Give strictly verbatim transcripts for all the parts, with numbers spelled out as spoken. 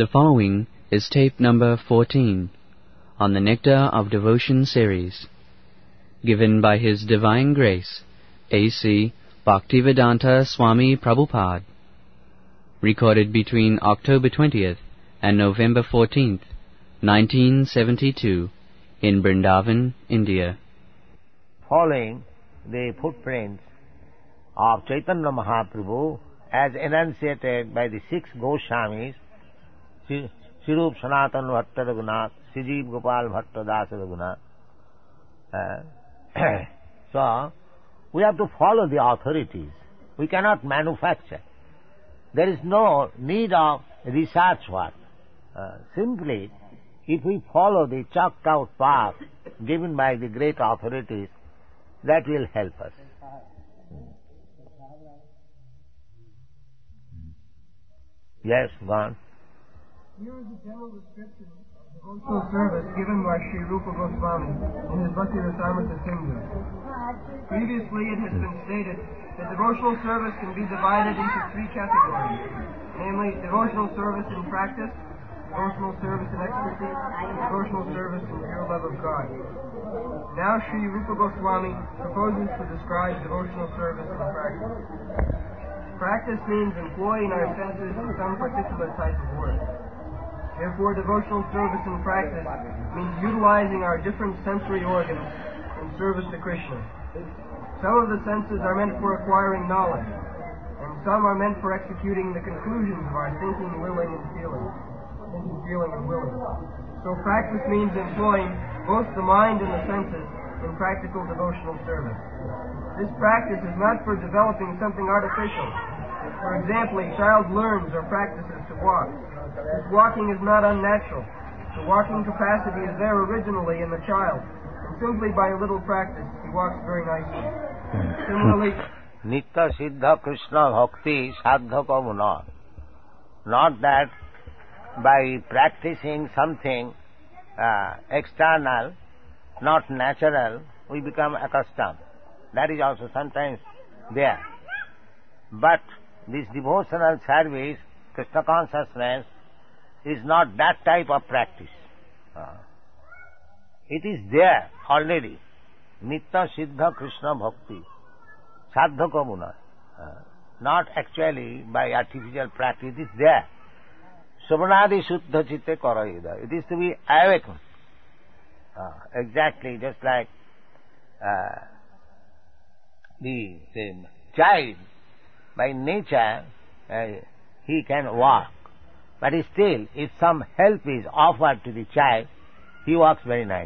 The following is tape number fourteen on the Nectar of Devotion series, given by His Divine Grace, A C Bhaktivedanta Swami Prabhupada, recorded between October twentieth and November fourteenth, nineteen seventy-two, in Vrindavan, India. Following the footprints of Chaitanya Mahaprabhu as enunciated by the six Goswamis, Srirup Sanatana Bhatta Raghunath, Srijiv Gopal Bhatta Dasa Raghunath. Uh, so, we have to follow the authorities. We cannot manufacture. There is no need of research work. Uh, simply, if we follow the chalked out path given by the great authorities, that will help us. Yes, go on. Here is a general description of devotional service given by Sri Rupa Goswami in his Bhakti Rasamrita Sindhu. Previously it has been stated that devotional service can be divided into three categories, namely devotional service in practice, devotional service in ecstasy, and devotional service in pure love of God. Now Sri Rupa Goswami proposes to describe devotional service in practice. Practice means employing our senses in some particular type of work. Therefore, devotional service in practice means utilizing our different sensory organs in service to Krishna. Some of the senses are meant for acquiring knowledge, and some are meant for executing the conclusions of our thinking, willing, and feeling. Thinking, feeling, and willing. So practice means employing both the mind and the senses in practical devotional service. This practice is not for developing something artificial. For example, a child learns or practices to walk. This walking is not unnatural. The walking capacity is there originally in the child, and simply by a little practice, he walks very nicely. Similarly, Nitya Siddha Krishna Bhakti Sadhaka Muna. Not that by practicing something uh, external, not natural, we become accustomed. That is also sometimes there. But this devotional service, Krishna consciousness, is not that type of practice. Uh, it is there already. Nitya Siddha Krishna Bhakti. Sadhaka Muna. Uh, not actually by artificial practice, it is there. Savanadi Shuddha Chitte Karayuda. It is to be awakened. Uh, exactly just like uh, the, the child, by nature, uh, he can walk. But still, if some help is offered to the child, he walks very nice.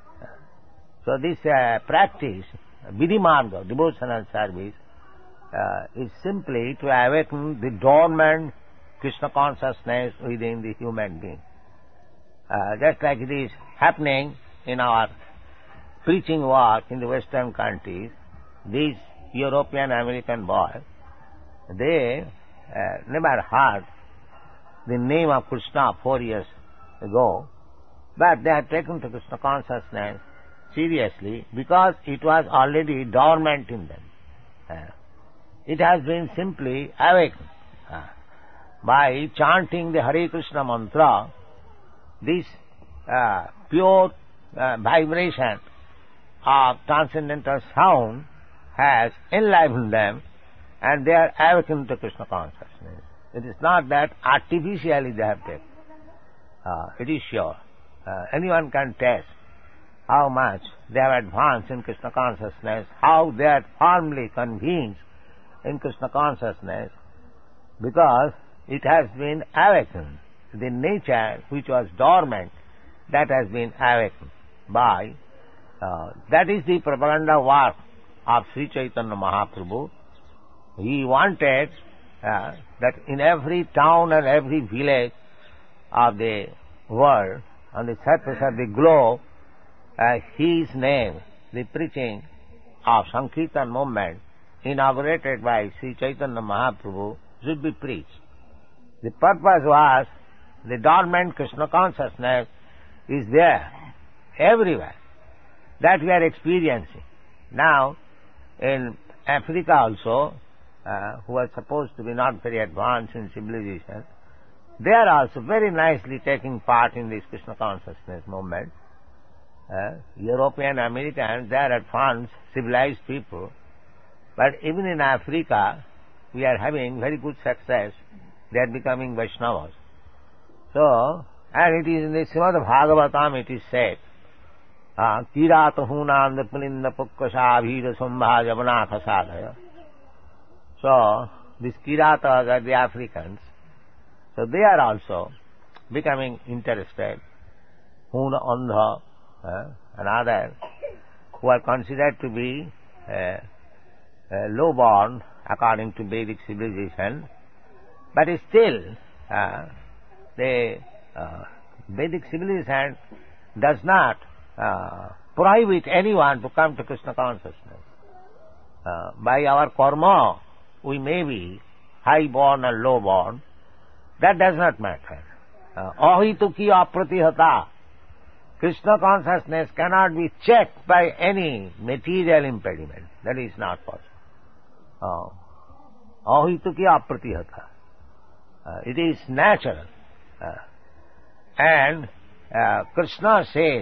So this uh, practice, Vidhimarga, devotional service, uh, is simply to awaken the dormant Krishna consciousness within the human being. Uh, just like it is happening in our preaching work in the Western countries, these European American boys, they uh, never heard the name of Krishna four years ago, but they have taken to Krishna consciousness seriously because it was already dormant in them. Uh, it has been simply awakened. Uh, by chanting the Hare Krishna mantra, this uh, pure uh, vibration of transcendental sound has enlivened them, and they are awakened to Krishna consciousness. It is not that artificially they have taken. Uh, it is sure. Uh, anyone can test how much they have advanced in Krishna consciousness, how they are firmly convinced in Krishna consciousness, because it has been awakened. The nature which was dormant, that has been awakened by, uh, that is the propaganda work of Sri Chaitanya Mahaprabhu. He wanted uh, that in every town and every village of the world, on the surface of the globe, uh, his name, the preaching of Sankirtan movement, inaugurated by Sri Chaitanya Mahaprabhu, should be preached. The purpose was, the dormant Krishna consciousness is there, everywhere. That we are experiencing. Now, in Africa also, uh, who are supposed to be not very advanced in civilization, they are also very nicely taking part in this Krishna consciousness movement. Uh, European, Americans, they are advanced, civilized people. But even in Africa, we are having very good success. They are becoming Vaishnavas. So, and it is in the Srimad Bhagavatam it is said, Kiratahunanda Pulinda Pukkasha Abhira Sumbha Javanatha Sadhaya. So, these Kiratas are the Africans. So they are also becoming interested. Huna Andha, uh, and others, who are considered to be uh, uh, low-born according to Vedic civilization, but still uh, the uh, Vedic civilization does not uh, prohibit anyone to come to Krishna consciousness. Uh, by our karma, we may be high-born or low-born. That does not matter. Ahituki apratihata. Krishna consciousness cannot be checked by any material impediment. That is not possible. Ahituki apratihata. Uh, it is natural. Uh, and uh, Krishna says,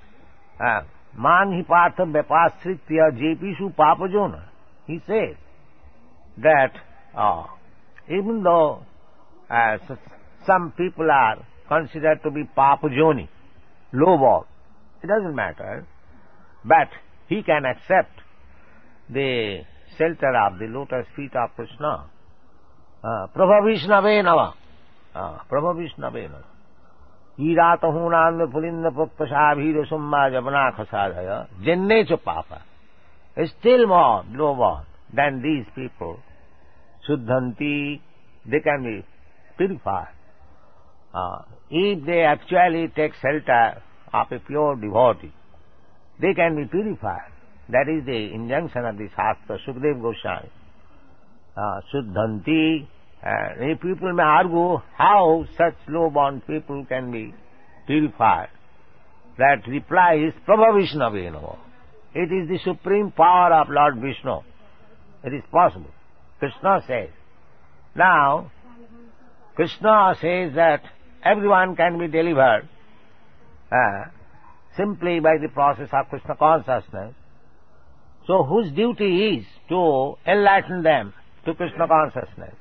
Man hi partha vyapasritya jepishu papajona. He says that uh, even though uh, some people are considered to be papajoni, low-born, it doesn't matter, but he can accept the shelter of the lotus feet of Krishna. Prabhavishnave nava. Prabhavishnave nava. Iratahunanda pulinda pukkasabhira summa javana khasadhaya. Jenne cha papa. Still more low-born than these people. Shuddhanti, they can be purified. Uh, if they actually take shelter of a pure devotee, they can be purified. That is the injunction of the Shastra, Sukadeva Goswami. Uh, Shuddhanti, uh, people may argue how such low-born people can be purified. That reply is Prabhavishnave namo. It is the supreme power of Lord Vishnu. It is possible. Krishna says. Now, Krishna says that everyone can be delivered uh, simply by the process of Krishna consciousness. So whose duty is to enlighten them to Krishna consciousness?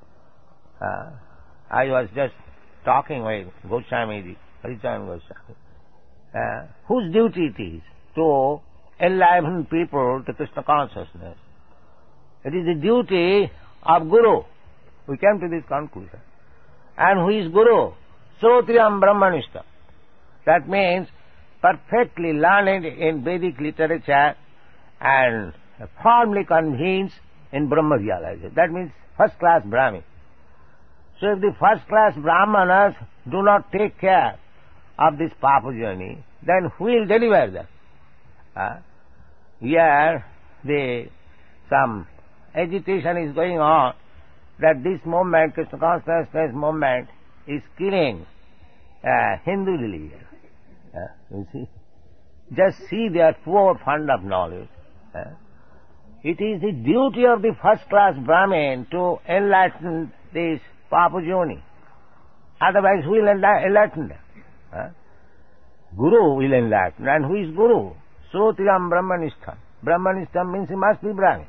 Uh, I was just talking with Goswami, Harichan Goswami. Uh, whose duty it is to enlighten people to Krishna consciousness? It is the duty of Guru. We came to this conclusion. And who is Guru? Srotriyam Brahmanishta. That means perfectly learned in Vedic literature and firmly convinced in Brahma realization. That means first-class Brahmin. So if the first-class Brahmanas do not take care of this Papa journey, then who will deliver them? Uh, here, the, some agitation is going on that this movement, Krishna consciousness movement, is killing uh, Hindu religion. Uh, you see? Just see their poor fund of knowledge. Uh, it is the duty of the first-class Brahmin to enlighten this Papajoni. Otherwise, who will enlighten them? Uh, Guru will enlighten. And who is Guru? Srotriyam Brahmanishtam. Brahmanishtam means he must be Brahmin.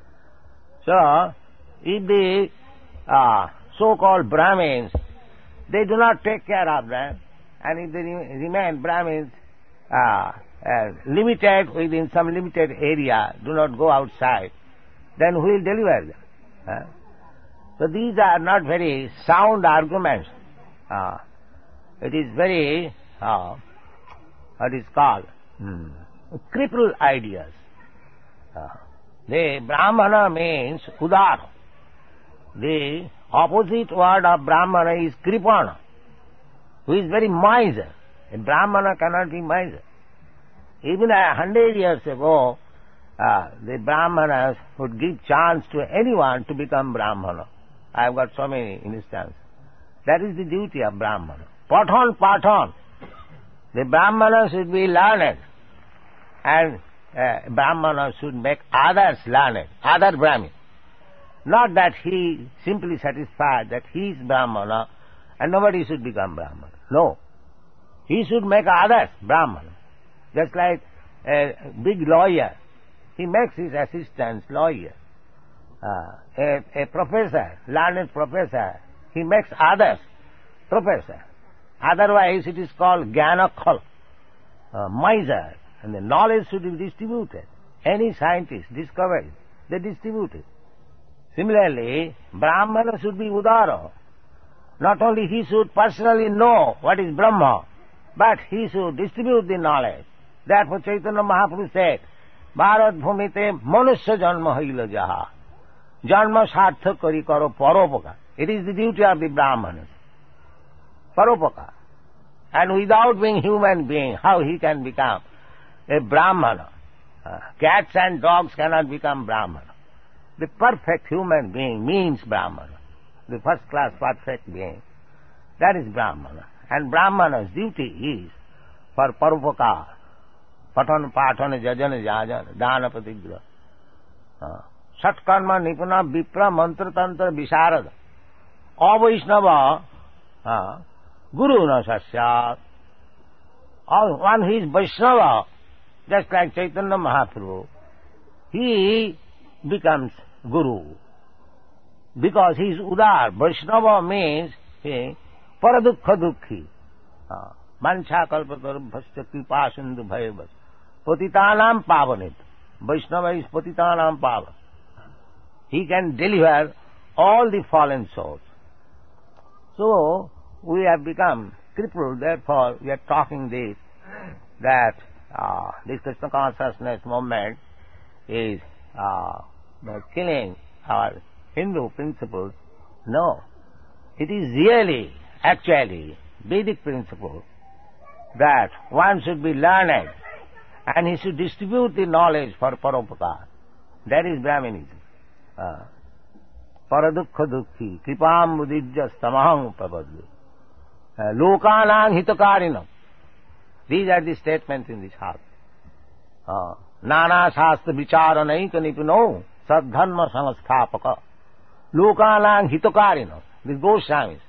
So, if the uh, so-called Brahmins, they do not take care of them, and if they remain Brahmins uh, uh, limited within some limited area, do not go outside, then who will deliver them? Uh, so these are not very sound arguments. Uh, it is very, uh, what is called, hmm, crippled ideas. Uh, the Brahmana means Udar. The opposite word of Brahmana is Kripana, who is very miser. A Brahmana cannot be miser. Even a hundred years ago, uh, the Brahmanas would give chance to anyone to become Brahmana. I have got so many instances. That is the duty of Brahmana. Pathan, pathan. The Brahmana should be learned, and uh, Brahmana should make others learned, other Brahmin. Not that he simply satisfied that he is Brahmana and nobody should become Brahman. No. He should make others Brahman. Just like a big lawyer, he makes his assistants lawyer. Uh, a, a professor, learned professor, he makes others professor. Otherwise it is called Gyanakal, uh, miser, and the knowledge should be distributed. Any scientist discovers, they distribute it. Similarly, Brahmana should be Udara. Not only he should personally know what is Brahma, but he should distribute the knowledge. Therefore Chaitanya Mahaprabhu said, Bharat bhumite manusya janma haila jaha. Janma sarthak kari karo paropaka. It is the duty of the Brahmanas. Paropaka. And without being human being, how he can become a Brahmana? Uh, cats and dogs cannot become Brahmana. The perfect human being means Brahmana. The first class perfect being. That is Brahmana. And Brahmana's duty is for paropaka. Patan, patana, jajana, jajana, dana, patigra. Uh, Satkarma, nipuna, vipra, mantra, tantra, visarada. Avaishnava, uh, guru na sasyat. One who is Vaishnava, just like Chaitanya Mahaprabhu, he becomes guru. Because he is udar. Vaishnava means he paradukha dukhi. Mancha kalpatarubhasya kripa sindhu bhayavas. Patitanam pavanit. Vaishnava is patitanam pavan. He can deliver all the fallen souls. So, we have become crippled, therefore we are talking this, that uh, this Krishna consciousness movement is uh, killing our Hindu principles. No. It is really, actually, Vedic principle that one should be learned and he should distribute the knowledge for paropaka. That is Brahmanism. Uh, Paradukha dukhi, kripam mudijya samaham prabhadhu. Lokanang hitakarinam. These are the statements in this heart. Uh, Nana shastra vicharanaika nipuno sadharma samastapaka. Lokanang hitakarinam. The Goswamis,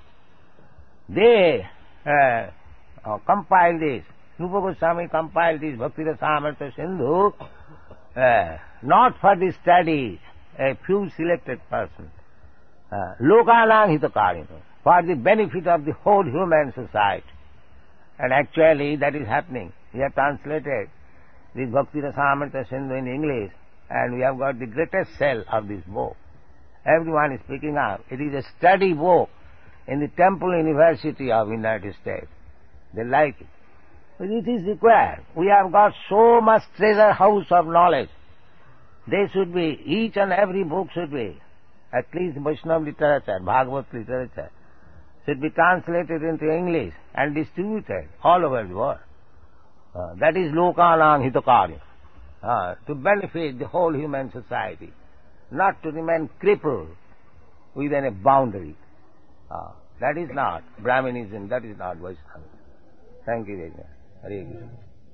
they uh, uh, compiled this. Rupa Goswami compiled this Bhakti Rasamrita Sindhu uh, not for the study, a few selected persons. Lokanang hitakarinam, for the benefit of the whole human society. And actually that is happening. We have translated the Bhakti Rasamrita Sindhu in English, and we have got the greatest sale of this book. Everyone is picking up. It is a study book in the Temple University of United States. They like it. But it is required. We have got so much treasure house of knowledge. They should be, each and every book should be, at least Vaishnava literature, Bhagavad literature, should be translated into English and distributed all over the world. Uh, that is Lokanang Hitakarya, uh, to benefit the whole human society, not to remain crippled within a boundary. Uh, that is not Brahmanism, that is not Vaishnavism. Thank you very much. Hare Krishna.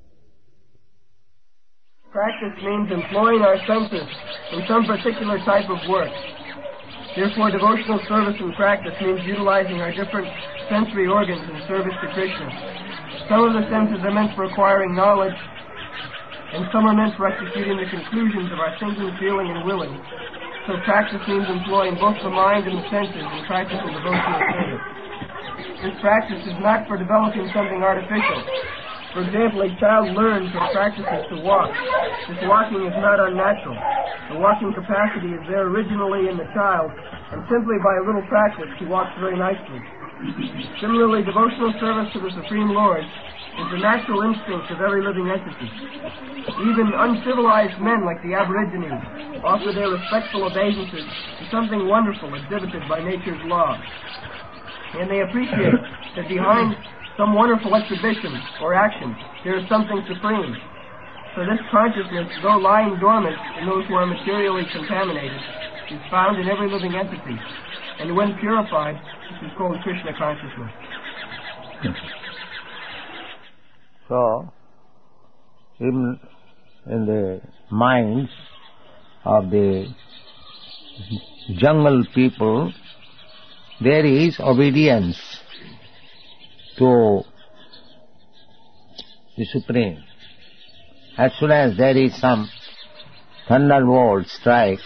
Practice means employing our senses in some particular type of work. Therefore, devotional service and practice means utilizing our different sensory organs in service to Krishna. Some of the senses are meant for acquiring knowledge, and some are meant for executing the conclusions of our thinking, feeling, and willing. So practice means employing both the mind and the senses in practicing devotional service. This practice is not for developing something artificial. For example, a child learns and practices to walk. This walking is not unnatural. The walking capacity is there originally in the child, and simply by a little practice he walks very nicely. Similarly, devotional service to the Supreme Lord is the natural instinct of every living entity. Even uncivilized men like the Aborigines offer their respectful obeisances to something wonderful exhibited by nature's law. And they appreciate that behind some wonderful exhibition or action, there is something supreme. So this consciousness, though lying dormant in those who are materially contaminated, is found in every living entity. And when purified, this is called Krishna consciousness. So, in, in the minds of the jungle people, there is obedience to the Supreme. As soon as there is some thunderbolt strike,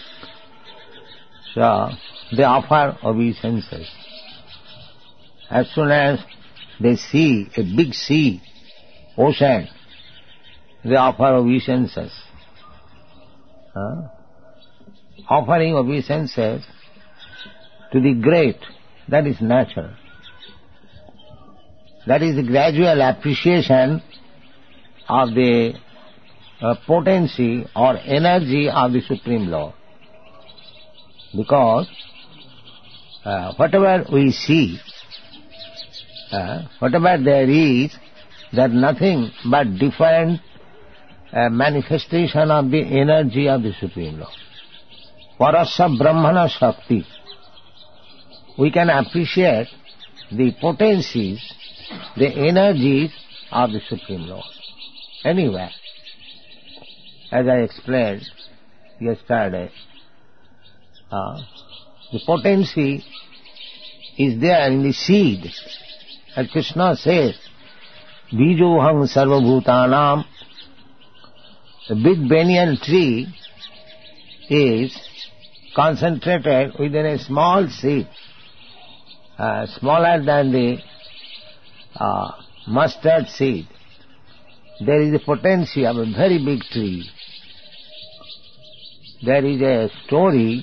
so they offer obeisances. As soon as they see a big sea, ocean, they offer obeisances. Huh? Offering obeisances to the great, that is natural. That is the gradual appreciation of the uh, potency or energy of the Supreme Lord. Because uh, whatever we see, uh, whatever there is, that nothing but different uh, manifestation of the energy of the Supreme Lord. Parasya Brahmana Shakti. We can appreciate the potencies, the energies of the Supreme Lord. Anyway, as I explained yesterday, uh, the potency is there in the seed. As Krishna says, Bijoham sarvabhutanam. The big banyan tree is concentrated within a small seed, uh, smaller than the uh, mustard seed. There is a potency of a very big tree. There is a story,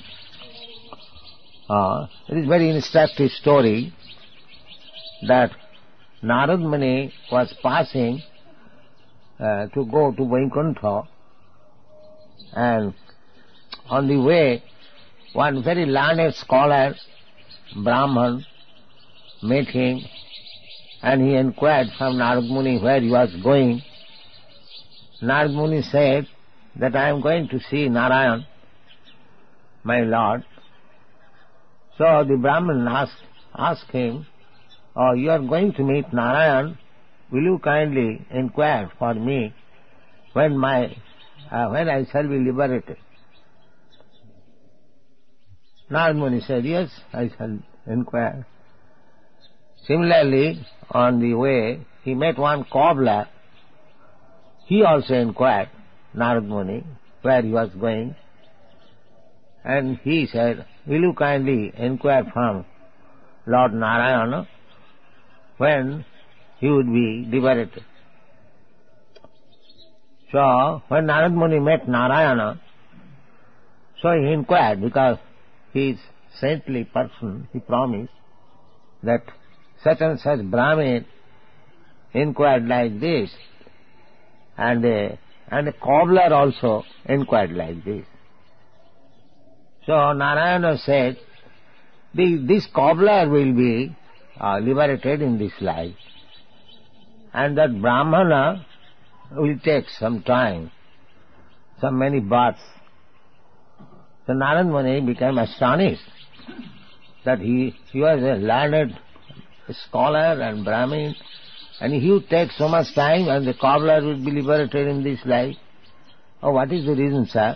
uh, it is a very instructive story, that Narad Muni was passing uh, to go to Vaikuntha, and on the way one very learned scholar, Brahman, met him, and he inquired from Narad Muni where he was going. Narad Muni said that I am going to see Narayan, my Lord. So the Brahman asked, asked him, oh, you are going to meet Narayan, will you kindly inquire for me when my uh, when I shall be liberated? Narad Muni said, yes, I shall inquire. Similarly, on the way, he met one cobbler. He also inquired Narad Muni where he was going, and he said, will you kindly inquire from Lord Narayana when he would be liberated? So, when Narad Muni met Narayana, so he inquired, because he is saintly person, he promised that such and such Brahmin inquired like this, and a, and a cobbler also inquired like this. So Narayana said, the, this cobbler will be uh, liberated in this life, and that Brahmana will take some time, some many births. So Narad Muni became astonished that he, he was a learned scholar and Brahmin, and he would take so much time and the cobbler would be liberated in this life. Oh, what is the reason, sir?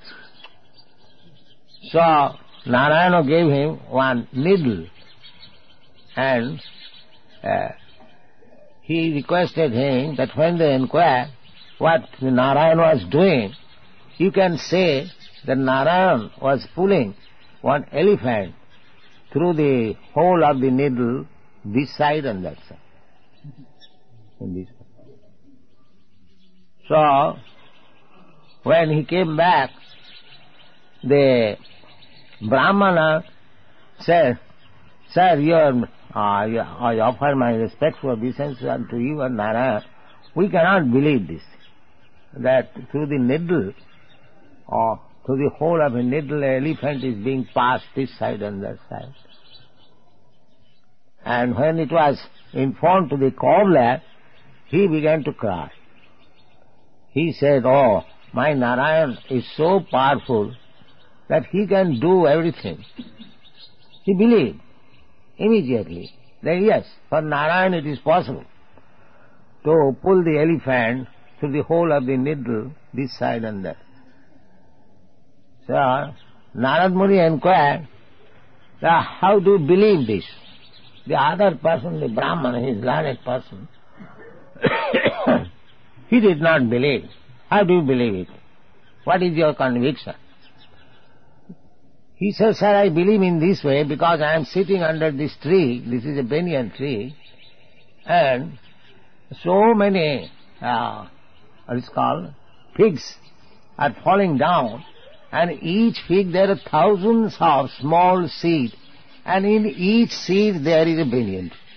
So Narayana gave him one needle, and uh, he requested him that when they inquire what Narayana was doing, you can say that Narayana was pulling one elephant through the hole of the needle, this side and that side. In this way. So, when he came back, the Brahmana said, sir, you are, uh, you, I offer my respectful obeisance unto you and Narayana. We cannot believe this, that through the needle, or through the hole of a needle, an elephant is being passed this side and that side. And when it was informed to the cobbler, he began to cry. He said, oh, my Narayan is so powerful that he can do everything. He believed immediately that yes, for Narayan it is possible to pull the elephant through the hole of the needle, this side and that. So Narad Muni inquired, how do you believe this? the other person, the Brahman, he is learned person, he did not believe. How do you believe it? What is your conviction? He says, sir, I believe in this way because I am sitting under this tree, this is a banyan tree, and so many, uh, what is called, figs are falling down, and each fig there are thousands of small seeds, and in each seed there is a banyan tree.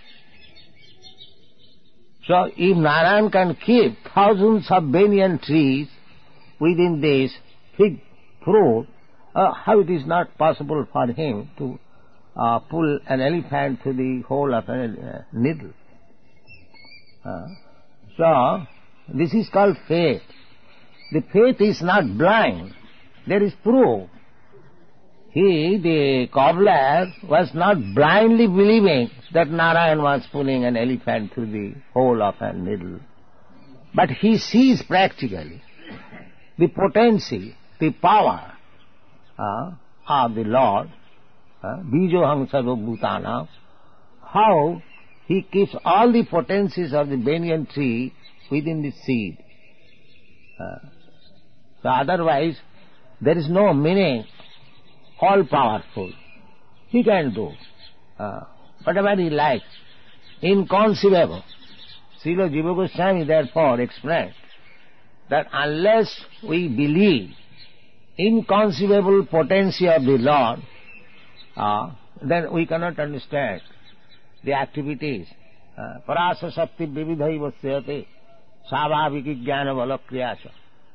So if Narayan can keep thousands of banyan trees within this fig fruit, uh, how it is not possible for him to uh, pull an elephant through the hole of a uh, needle? Uh, so this is called faith. The faith is not blind. There is proof. He, the cobbler, was not blindly believing that Narayan was pulling an elephant through the hole of a needle. But he sees practically the potency, the power uh, of the Lord, Bijoham Sarva Bhutana, how he keeps all the potencies of the banyan tree within the seed. Uh, so otherwise, there is no meaning. All-powerful. He can do uh, whatever he likes. Inconceivable. Srila Jiva Goswami therefore explained that unless we believe inconceivable potency of the Lord, uh, then we cannot understand the activities. Parasa Shakti Vividhai Vasyate Savaviki Jnana Valakriyasa.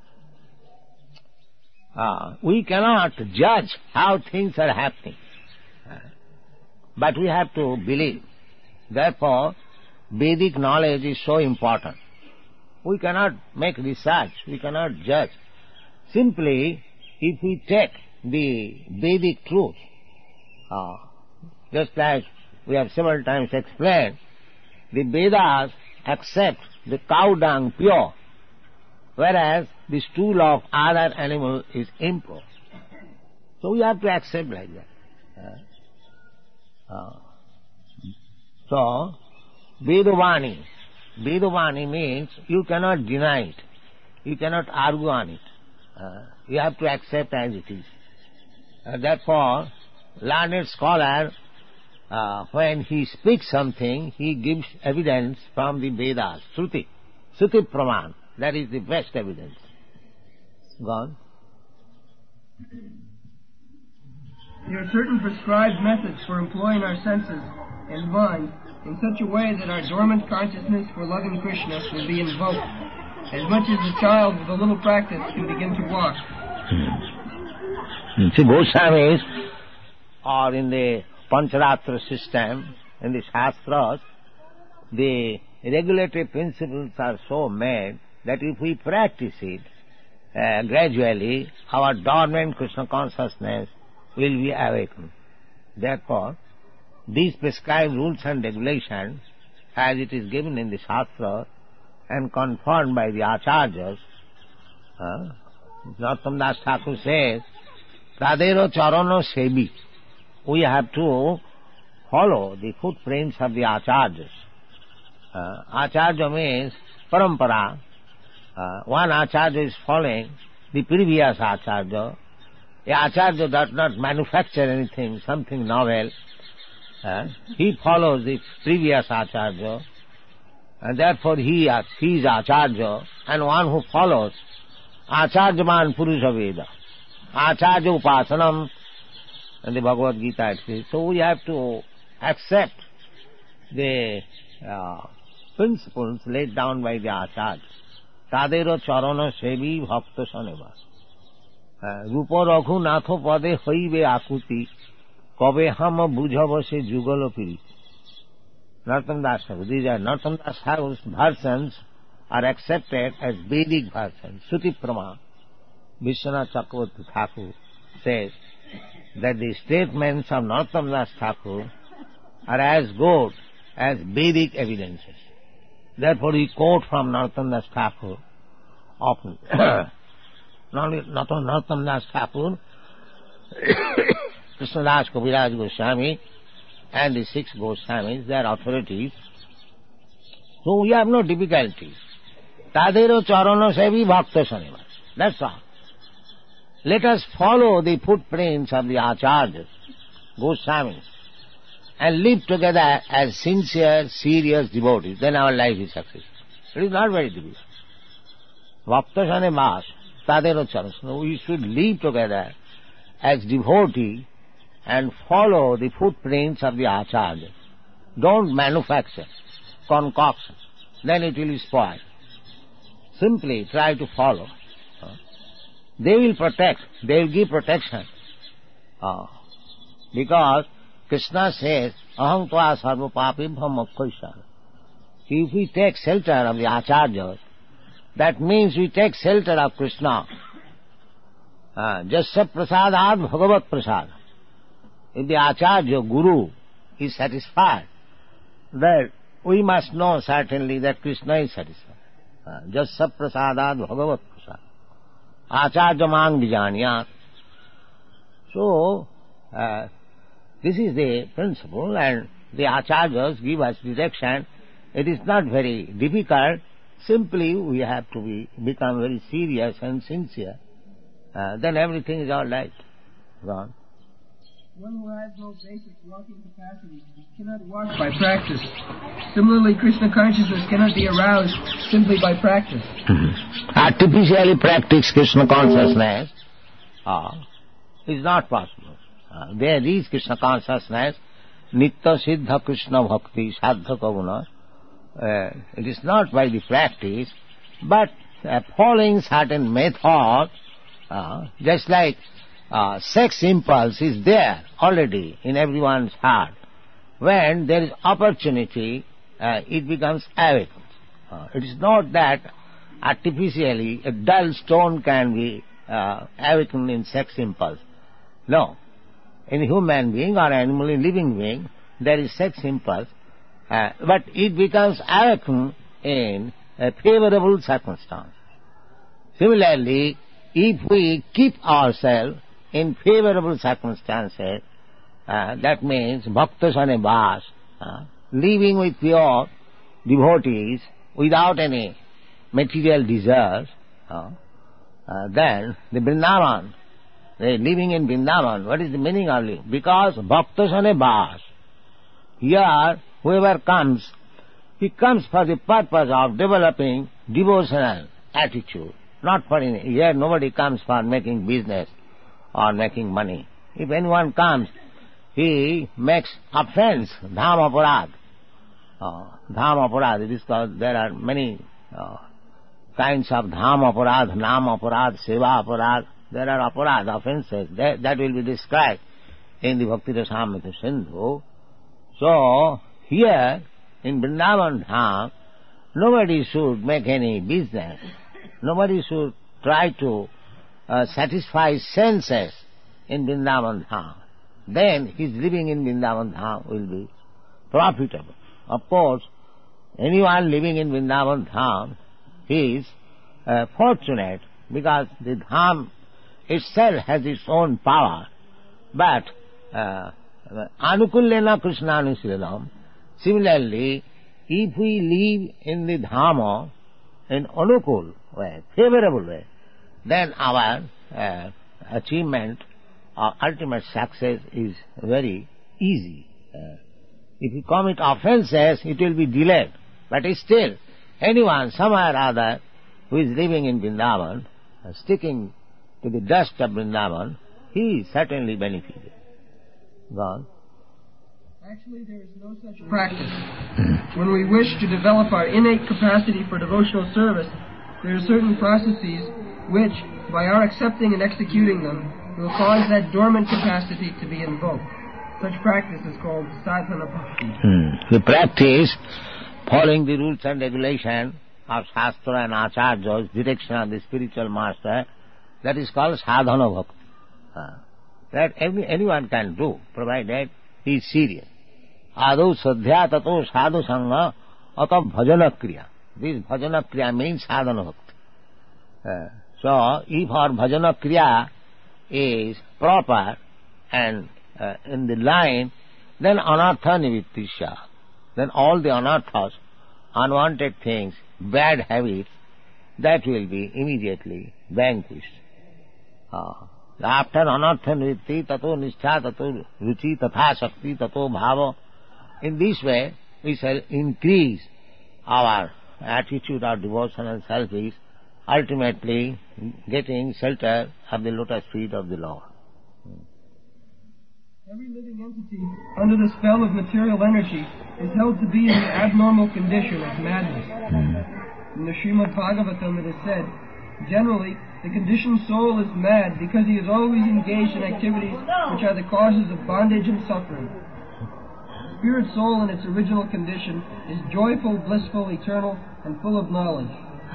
Uh, we cannot judge how things are happening, uh, but we have to believe. Therefore, Vedic knowledge is so important. We cannot make research, we cannot judge. Simply, if we take the Vedic truth, uh, just like we have several times explained, the Vedas accept the cow dung pure, whereas the stool of other animal is impure. So we have to accept like that. Uh, uh, so, Vedavani. Vedavani means you cannot deny it. You cannot argue on it. Uh, you have to accept as it is. Uh, therefore, learned scholar, uh, when he speaks something, he gives evidence from the Vedas, Shruti, Shruti Praman. That is the best evidence. Gone. There are certain prescribed methods for employing our senses and mind in such a way that our dormant consciousness for loving Krishna will be invoked, as much as a child with a little practice can begin to walk. Hmm. See, Goswamis, or in the Pancharatra system, in the Shastras, the regulatory principles are so made that if we practice it, uh, gradually our dormant Krishna consciousness will be awakened. Therefore, these prescribed rules and regulations, as it is given in the Shastra and confirmed by the Acharyas, uh, Narottam Das Thakur says, Pradero Charano Sebi. We have to follow the footprints of the Acharyas. Uh, Acharya means parampara. Uh, one Acharya is following the previous Acharya. The Acharya does not manufacture anything, something novel. Uh, he follows the previous Acharya, and therefore he, he is Acharya, and one who follows Acharyaman Purusha Veda. Acharya Upasanam, and the Bhagavad Gita it says. So we have to accept the uh, principles laid down by the Acharya. Tadero charana sevi bhakta saneva. Rupa raghu natho pade hoibe akuti kabe ham bujhava se jugalo piri. Narottam Das Thakur. These are Narottam Das Thakur's versions are accepted as Vedic versions. Shruti Prama. Vishwanath Chakravarti Thakur says that the statements of Narottam Das Thakur are as good as Vedic evidences. Therefore we quote from Narottam Das Thakur often. Not only Narottam Das Thakur, Krishnadas Kaviraj Goswami and the six Goswamis, they are authorities. So we have no difficulties. Tadero charana sevi bhakta sanivas. That's all. Let us follow the footprints of the Acharyas, Goswamis, and live together as sincere, serious devotees. Then our life is successful. It is not very difficult. Bhakta sanivas, tadero charana. We should live together as devotees and follow the footprints of the Acharyas. Don't manufacture concoction. Then it will spoil. Simply try to follow. They will protect. They will give protection. Uh, because Krishna says, aham tva sarva papibham mokkhaisana. If we take shelter of the Acharyas, that means we take shelter of Krishna. Uh, Jasya prasadad bhagavat prasad. If the Acharya, Guru, is satisfied, then we must know certainly that Krishna is satisfied. Uh, Jasya prasadad bhagavat prasad. Acharya mang vijanyat. So, uh, this is the principle, and the Acharyas give us direction. It is not very difficult. Simply we have to be become very serious and sincere. Uh, then everything is all right. Gone. One who has no basic walking capacity cannot walk by practice. Similarly, Krishna consciousness cannot be aroused simply by practice. Mm-hmm. Artificially practice Krishna consciousness uh, is not possible. Uh, there is Krishna consciousness, Nitya Siddha Krishna Bhakti Sadha Kavuna. Uh, it is not by the practice, but uh, following certain method, uh, just like uh, sex impulse is there already in everyone's heart. When there is opportunity, uh, it becomes awakened. Uh, it is not that artificially a dull stone can be uh, awakened in sex impulse. No. In human being or animal living being, there is sex impulse, uh, but it becomes awakened in a favorable circumstance. Similarly, if we keep ourselves in favorable circumstances, uh, that means bhakta sanivas, uh, living with pure devotees without any material desires, uh, uh, then the Vrindavan, they living in Vrindavan, what is the meaning of it? Because bhakta sanivas, here whoever comes, he comes for the purpose of developing devotional attitude. Not for any, here nobody comes for making business or making money. If anyone comes, he makes offense, dham aparad. Uh, dham aparad, it is called, there are many uh, kinds of dham aparad, nam aparad, seva aparad. There are aparad, offenses. That, that will be described in the Bhakti Rasamrita Sindhu. So, here in Vrindavan Dham, nobody should make any business. Nobody should try to uh, satisfy senses in Vrindavan Dham. Then his living in Vrindavan Dham will be profitable. Of course, anyone living in Vrindavan Dham is uh, fortunate because the Dham itself has its own power. But uh, anukullena Krishnanusridam, similarly, if we live in the Dhama in anukul way, favorable way, then our uh, achievement or ultimate success is very easy. Uh, if we commit offenses, it will be delayed. But still, anyone, somewhere or other, who is living in Vrindavan, uh, sticking to the dust of Vrindavan, he is certainly benefited. Gone. Actually, there is no such practice. When we wish to develop our innate capacity for devotional service, there are certain processes which, by our accepting and executing them, will cause that dormant capacity to be invoked. Such practice is called sadhana bhakti. Hmm. The practice, following the rules and regulation of Shastra and Acharya's direction of the spiritual master, that is called sadhana bhakti. Uh, that every, anyone can do, provided he is serious. Adu sadhya tato sadhu sangha ato bhajana kriya. This bhajana kriya means sadhana bhakti. Uh, so, if our bhajana kriya is proper and uh, in the line then anartha nivrittisya. Then all the anarthas, unwanted things, bad habits, that will be immediately vanquished. Uh, after anartha nivritti, tato nishtha, tato ruchi, tatha shakti, tato bhava. In this way, we shall increase our attitude of devotion and service, ultimately getting shelter of the lotus feet of the Lord. Every living entity under the spell of material energy is held to be in the abnormal condition of madness. In the Srimad Bhagavatam it is said, generally, the conditioned soul is mad because he is always engaged in activities which are the causes of bondage and suffering. The spirit soul in its original condition is joyful, blissful, eternal, and full of knowledge.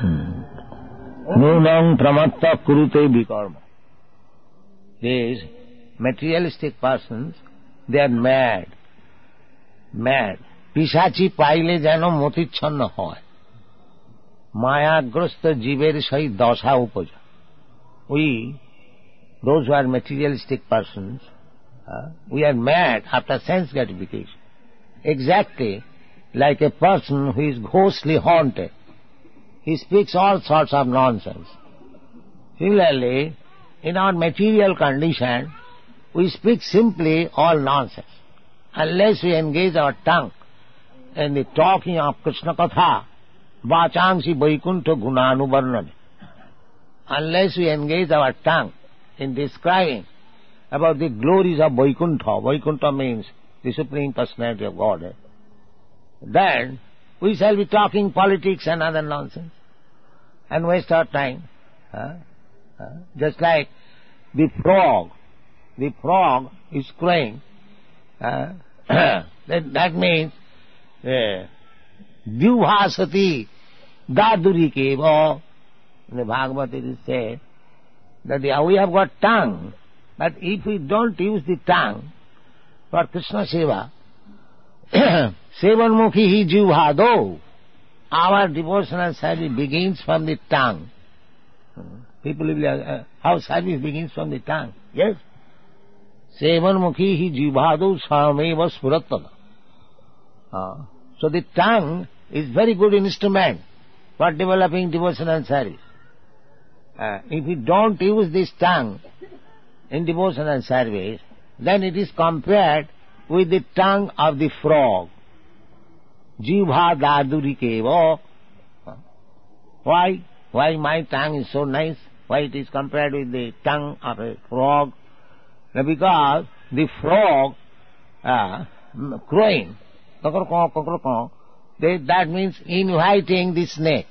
Nunam pramatta kurute vikarma. These materialistic persons, they are mad. Mad. Pisachi paile jano motichhanna hoy. Mayagrasta jiver sahi dasha upaja. We, those who are materialistic persons, uh, we are mad after sense gratification. Exactly like a person who is ghostly haunted. He speaks all sorts of nonsense. Similarly, in our material condition, we speak simply all nonsense. Unless we engage our tongue in the talking of Krishna Katha, Vachangsi Vaikuntha Gunanuvarnane. Unless we engage our tongue in describing about the glories of Vaikuntha, Vaikuntha means the Supreme Personality of Godhead, then we shall be talking politics and other nonsense and waste our time. Huh? Huh? Just like the frog. The frog is crowing. Uh, that, that means Dyubhasati Daduri Keva. In the Bhagavad it is said that the, we have got tongue, but if we don't use the tongue for Krishna Seva, Sevanmukhi hi jivhado. Our devotional service begins from the tongue. People will be, uh, how service begins from the tongue. Yes? Sevanmukhi hi jivhado sameva spuratana. Uh, so the tongue is very good instrument for developing devotional service. Uh, if we don't use this tongue in devotional service, then it is compared with the tongue of the frog. Jivha daduri keva. Why? Why my tongue is so nice? Why it is compared with the tongue of a frog? Because the frog uh, crowing, that means inviting the snake.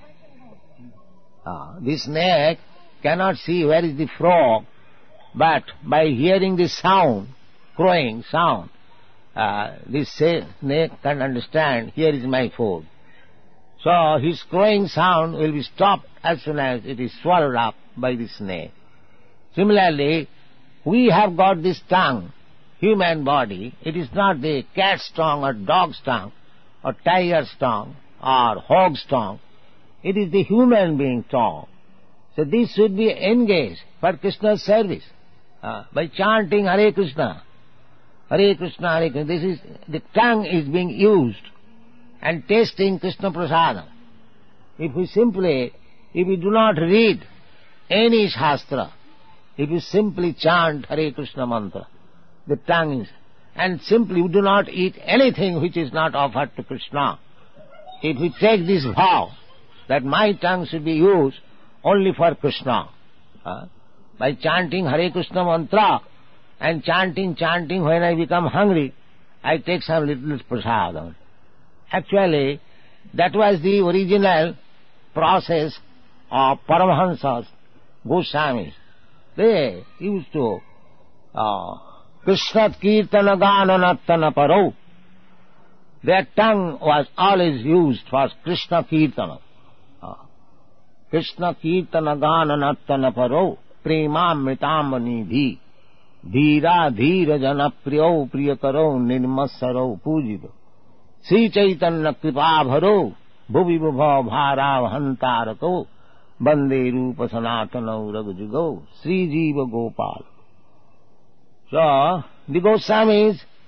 Uh, the snake cannot see where is the frog, but by hearing the sound, crowing sound, uh, this snake can understand, here is my food. So his crowing sound will be stopped as soon as it is swallowed up by the snake. Similarly, we have got this tongue, human body. It is not the cat's tongue or dog's tongue or tiger's tongue or hog's tongue. It is the human being tongue. So this should be engaged for Krishna's service uh, by chanting Hare Krishna, Hare Krishna, Hare Krishna. This is, the tongue is being used and tasting Krishna Prasadam. If we simply, if we do not read any Shastra, if you simply chant Hare Krishna mantra, the tongue is, and simply we do not eat anything which is not offered to Krishna. If we take this vow that my tongue should be used only for Krishna, uh, by chanting Hare Krishna mantra and chanting, chanting, when I become hungry, I take some little prasadam. Actually, that was the original process of Paramahansas, Goswamis. They used to uh, Krishna Kirtana Gana Nattana Paro. Their tongue was always used for Krishna Kirtana. Uh, Krishna Kirtana Gana Nattana Paro Premamritam Nidhi Dhira Dhira Jana Priyo Priyakaro Nirmasaro Pujito Sri Chaitanya Kripa Bharo Bhuvi Bhava Bhara Hantarako Bande Rupa Sanatana Raghujugo Sri Jiva Gopal. So, the Goswamis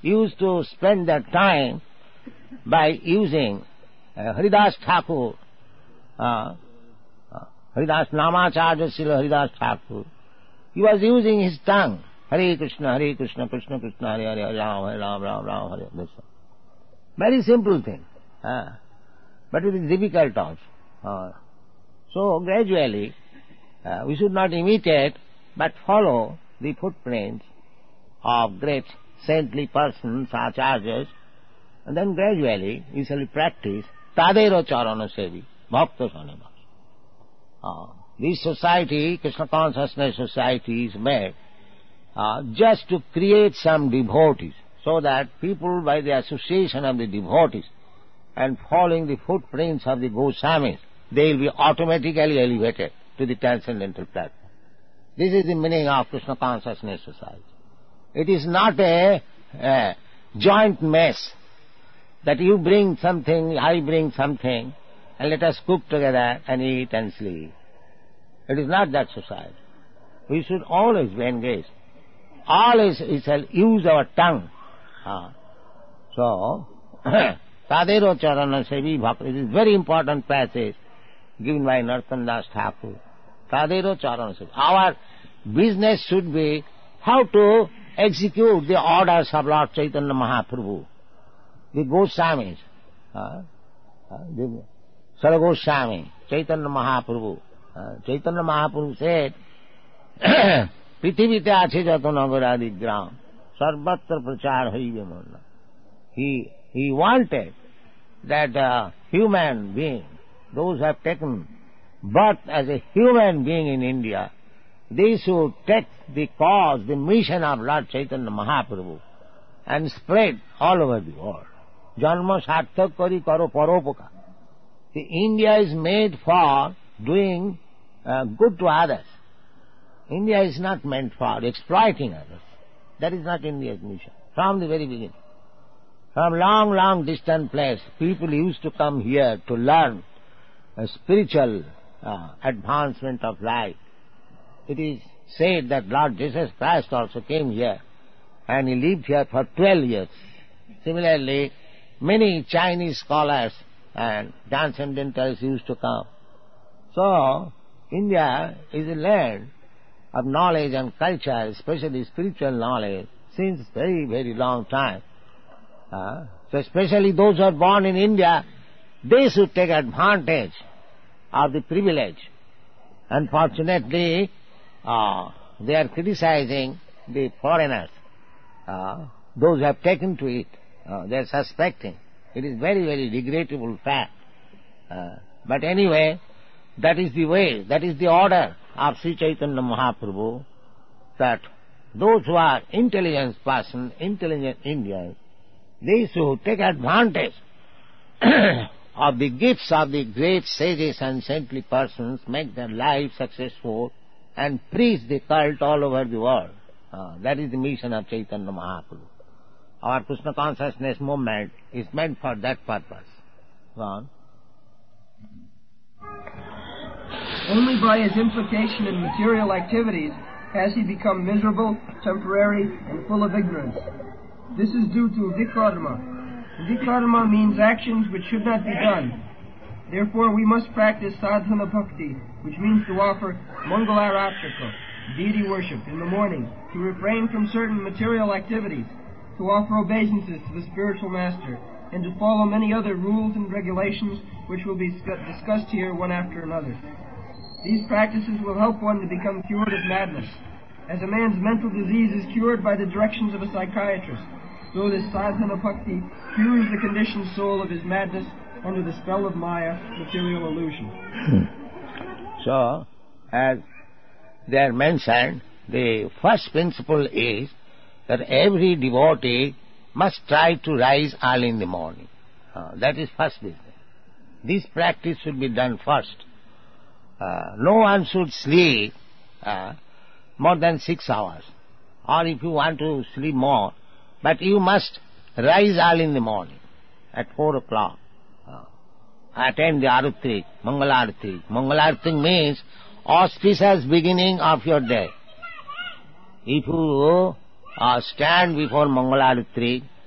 used to spend their time by using uh, Haridas Thakur, uh, uh, Haridas Namacharya Srila Haridas Thakur. He was using his tongue. Hare Krishna, Hare Krishna, Krishna Krishna, Hare Hare, Ram, Hare Ram, Ram, Ram, Hare Hare. Very simple thing. Uh, but it is difficult also. Uh, so gradually, uh, we should not imitate, but follow the footprints of great saintly persons, acharyas, and then gradually we shall practice Tadero Charana Sevi, Bhakta Saneva. Uh, this society, Krishna Consciousness Society, is made uh, just to create some devotees, so that people, by the association of the devotees and following the footprints of the Goswamis, they will be automatically elevated to the transcendental platform. This is the meaning of Krishna Consciousness Society. It is not a, a joint mess that you bring something, I bring something, and let us cook together and eat and sleep. It is not that society. We should always be engaged. Always we shall use our tongue. Ah. So, Tadero Charana Sevi Bhakti, it is a very important passage given by Narottam Das Thakur. Tadero Charana Sevi. Our business should be how to execute the orders of Lord Chaitanya Mahaprabhu. The Goswamis, uh, uh, the Saragoswami, Chaitanya Mahaprabhu. Uh, Chaitanya Mahaprabhu said, Prithivite ache jato nagaradi gram, sarvatra prachar haive manna. He, he wanted that uh, human being, those who have taken birth as a human being in India, they should take the cause, the mission of Lord Chaitanya Mahaprabhu and spread all over the world. Janma sarthak kari karo paropoka. The India is made for doing uh, good to others. India is not meant for exploiting others. That is not India's mission, from the very beginning. From long, long distant place, people used to come here to learn a spiritual uh, advancement of life. It is said that Lord Jesus Christ also came here, and he lived here for twelve years. Similarly, many Chinese scholars and transcendentalists used to come. So, India is a land of knowledge and culture, especially spiritual knowledge, since very, very long time. Uh, so especially those who are born in India, they should take advantage of the privilege. Unfortunately, uh, they are criticizing the foreigners, uh, those who have taken to it. Uh, they are suspecting. It is very, very regrettable fact. Uh, but anyway, that is the way, that is the order of Sri Chaitanya Mahaprabhu, that those who are intelligent person, intelligent Indians, they should take advantage of the gifts of the great sages and saintly persons, make their life successful, and preach the cult all over the world. Uh, that is the mission of Chaitanya Mahaprabhu. Our Krishna Consciousness movement is meant for that purpose. Go on. Only by his implication in material activities has he become miserable, temporary, and full of ignorance. This is due to vikarma. Vikarma means actions which should not be done. Therefore we must practice sadhana bhakti, which means to offer mangalaratrika, deity worship, in the morning, to refrain from certain material activities, to offer obeisances to the spiritual master, and to follow many other rules and regulations which will be discussed here one after another. These practices will help one to become cured of madness. As a man's mental disease is cured by the directions of a psychiatrist, so this sadhana bhakti cures the conditioned soul of his madness under the spell of Maya, material illusion. So, as they are mentioned, the first principle is that every devotee must try to rise early in the morning. Uh, that is first business. This practice should be done first. Uh, no one should sleep uh, more than six hours. Or if you want to sleep more, but you must rise early in the morning, at four o'clock. Uh, attend the Arati, Mangalarati. Mangalarati means auspicious beginning of your day. If you uh, stand before Mangalarati,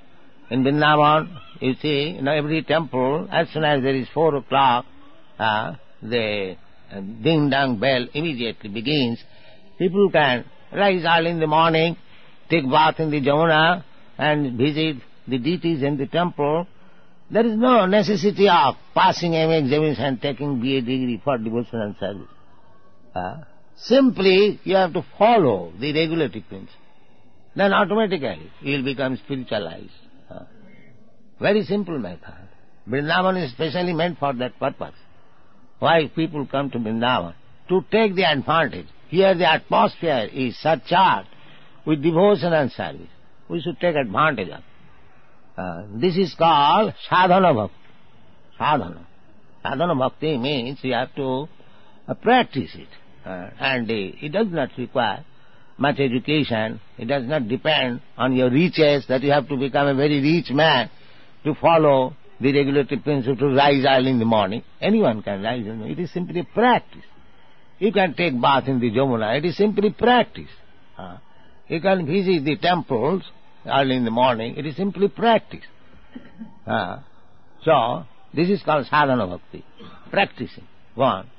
In Vrindavan, you see, in every temple, as soon as there is four o'clock, uh, the uh, ding-dong bell immediately begins. People can rise early in the morning, take bath in the Jamuna, and visit the deities in the temple. There is no necessity of passing M A examination and taking B A degree for devotion and service. Uh, simply, you have to follow the regulative principle. Then automatically you will become spiritualized. Uh, very simple method. Vrindavan is specially meant for that purpose. Why people come to Vrindavan? To take the advantage. Here the atmosphere is surcharged with devotion and service. We should take advantage of it. Uh, this is called sadhana bhakti. Sadhana. Sadhana bhakti means you have to uh, practice it. Uh, and uh, it does not require much education. It does not depend on your riches, that you have to become a very rich man to follow the regulative principle to rise early in the morning. Anyone can rise in the morning. It is simply practice. You can take bath in the Jamuna. It is simply practice. Uh, you can visit the temples early in the morning. It is simply practice. Uh, so, this is called sadhana bhakti. Practicing. One.